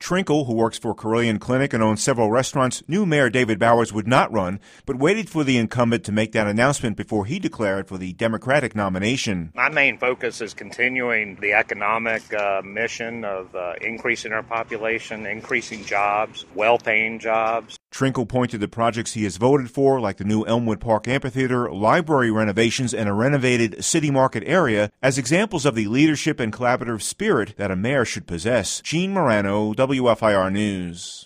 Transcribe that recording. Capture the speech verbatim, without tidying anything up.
Trinkle, who works for Carillion Clinic and owns several restaurants, knew Mayor David Bowers would not run, but waited for the incumbent to make that announcement before he declared for the Democratic nomination. My main focus is continuing the economic uh, mission of uh, increasing our population, increasing jobs, well-paying jobs. Trinkle pointed to projects he has voted for, like the new Elmwood Park Amphitheater, library renovations, and a renovated city market area, as examples of the leadership and collaborative spirit that a mayor should possess. Gene Morano, W F I R News.